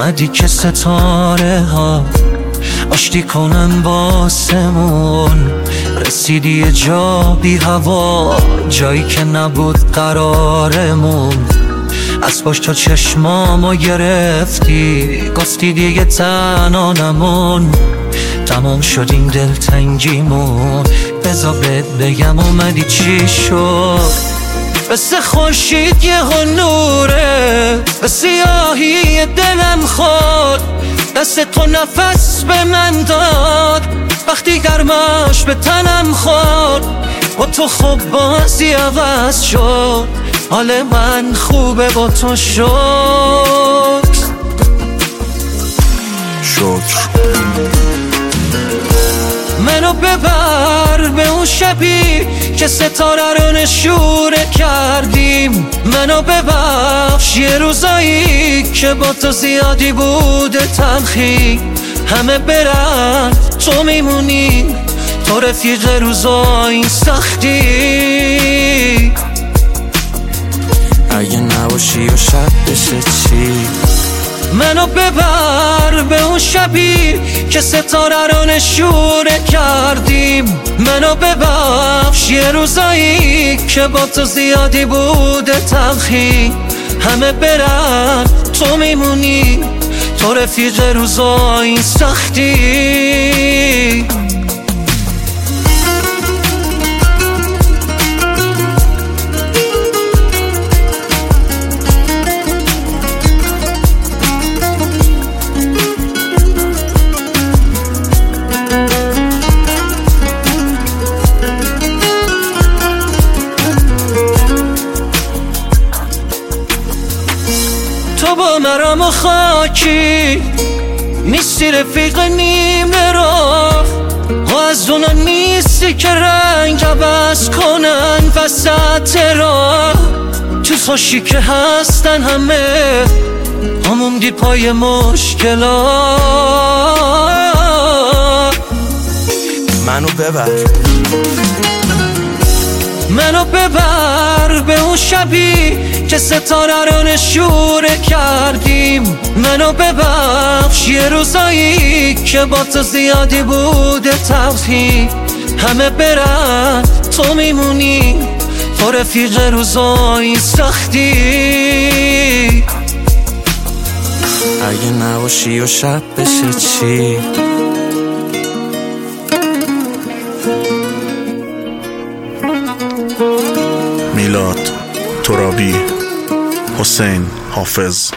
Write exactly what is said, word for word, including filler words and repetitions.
اومدی که ستاره ها آشتی کنن باسمون، رسیدی یه جا بی هوا، جایی که نبود قرارمون. از پشت تا چشمامو گرفتی، گفتی دیگه تنها نمون، تمام شد این دلتنگیمون. بذار بهت بگم اومدی چی شد. مثل خورشید یه نوره به سیاهی دلم خورد، دست تو نفس به من داد وقتی گرماش به تنم خورد. با تو خوب بازی عوض شد، حال من خوبه با تو شد. شکر منو ببر به اون شبی که ستاره رو نشونه کردیم. منو ببخش یه روزایی که با تو زیادی بوده تلخی. همه برن تو میمونی، تو رفیق روزای سختی. اگه نباشی و شب بشه چی؟ منو ببر به اون شبی که ستاره رو نشونه کردیم. منو ببخش یه روزایی که با تو زیادی بوده تلخی. همه برن تو میمونی، تو رفیق روزای سختی. تو با مرام و خاکی نیستی، رفیق نیمه راه و از اونا نیستی که رنگ عوض کنن وسط راه. تو خوشی که هستن همه هموندی پای مشکلات. منو ببر منو ببر به اون شبی که ستاره رو نشونه کردیم. منو ببخش یه روزایی که با تو زیادی بوده تلخی. همه برن تو میمونی، تو رفیق روزای سختی. اگه نباشی و شب بشه چی؟ میلاد ترابی، حسین حافظ.